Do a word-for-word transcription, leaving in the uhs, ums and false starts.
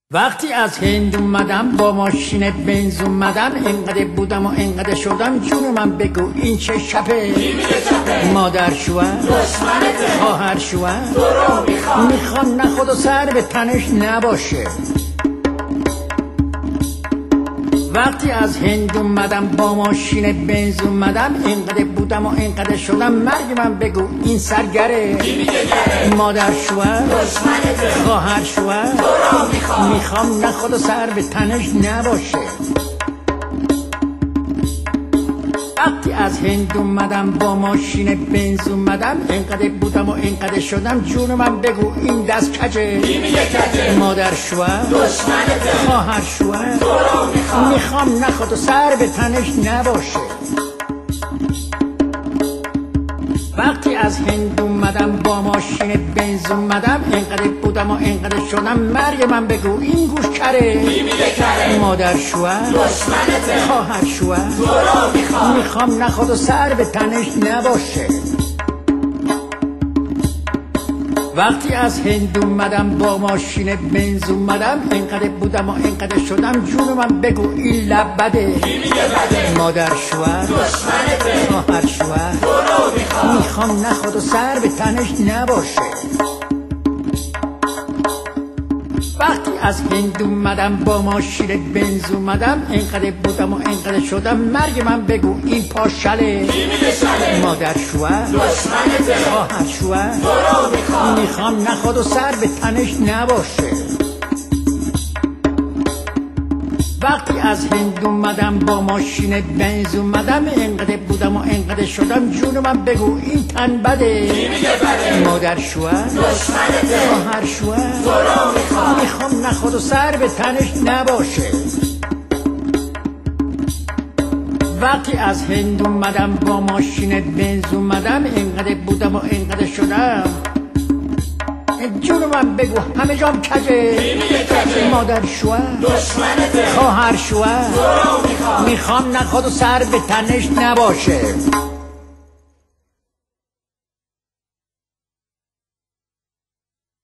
وقتی از هند اومدم با ماشین بنز اومدم، انقدر بودم و انقدر شدم، جون من بگو این چه شبه؟ مادر شوهر خواهر شوهر میخوام نه خود و سر به تنش نباشه. وقتی از هند اومدم با ماشین بنز اومدم، انقدر بودم و انقدر شدم، مرگ من بگو این سرگره؟ مادر شوهر خواهر شوهر میخوام نه خود و سر به تنش نباشه. وقتی از هند اومدم با ماشین بنز اومدم، انقدر بودم و انقدر شدم، جون من بگو این دست کجه؟ مادر شوهر خواهر شوهر میخوام نه خود و سر به تنش نباشه. وقتی از هند اومدم با ماشین بنز اومدم، انقدر بودم و انقدر شدم، مرگ من بگو این گوش کره؟ مادر شوهر خواهر شوهر میخوام نه خود و سر به تنش نباشه. وقتی از هند اومدم با ماشین بنز اومدم، انقدر بودم و انقدر شدم، جون من بگو این لب بده؟ مادر شوهر خواهر شوهر میخوام نه خود و سر به تنش نباشه. وقتی از هند اومدم با ماشین بنز اومدم، انقدر بودم و انقدر شدم، مرگ من بگو این پاشله؟ مادر شوهر خواهر شوهر میخوام نه خود و سر به تنش نباشه. وقتی از هند اومدم با ماشین بنز اومدم، انقدر بودم و انقدر شدم، جون من بگو این تن بده؟ مادر شوهر خواهر شوهر میخوام نه خود و سر به تنش نباشه. وقتی از هند اومدم با ماشین بنز اومدم، انقدر بودم و انقدر شدم، جون من بگو همه جام کجه؟ مادر شوهر خواهر شوهر میخوام نه خود و سر به تنش نباشه.